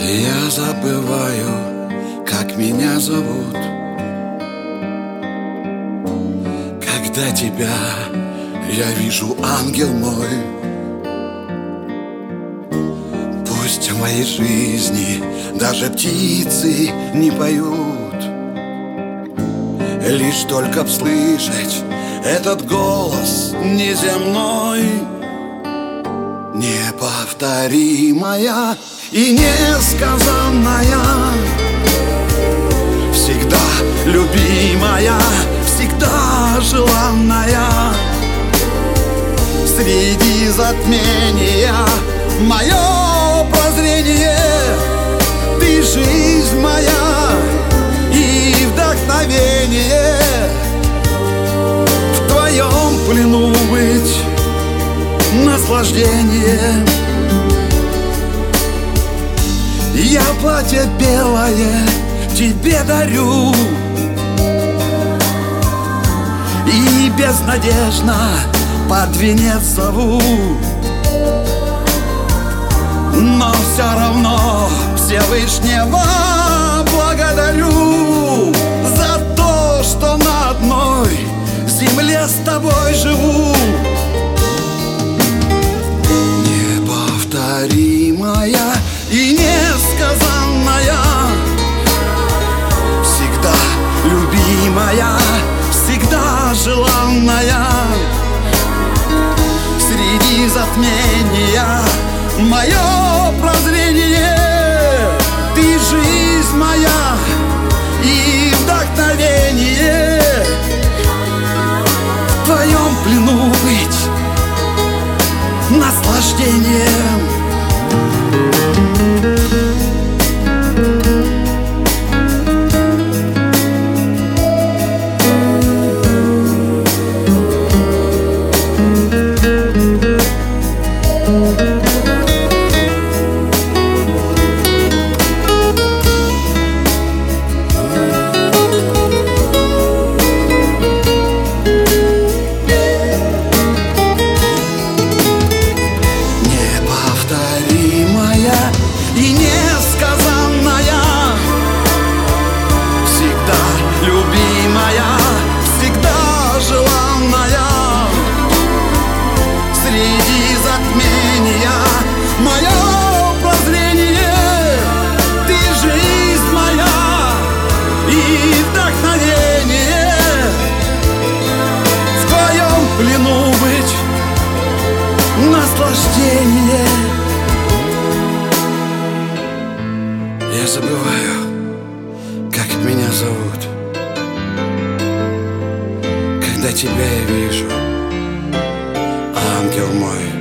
Я забываю, как меня зовут, когда тебя я вижу, ангел мой. Пусть в моей жизни даже птицы не поют, лишь только б слышать этот голос неземной, неповторимая и несказанная, всегда любимая, всегда желанная. Среди затмения мое прозрение, ты жизнь моя и вдохновение. В твоем плену быть наслаждение. Я платье белое тебе дарю и безнадежно под венец зову, но все равно Всевышнего благодарю за то, что на одной земле с тобой живу. Неповторимая и несказанная, всегда любимая, всегда желанная. Среди затмения мое прозрение, ты жизнь моя и вдохновение. В твоем плену быть наслаждением. И несказанная, всегда любимая, всегда желанная. Среди затмения мое прозрение, ты жизнь моя и вдохновение. В твоем плену быть наслаждение. Я забываю, как меня зовут, когда тебя я вижу, ангел мой.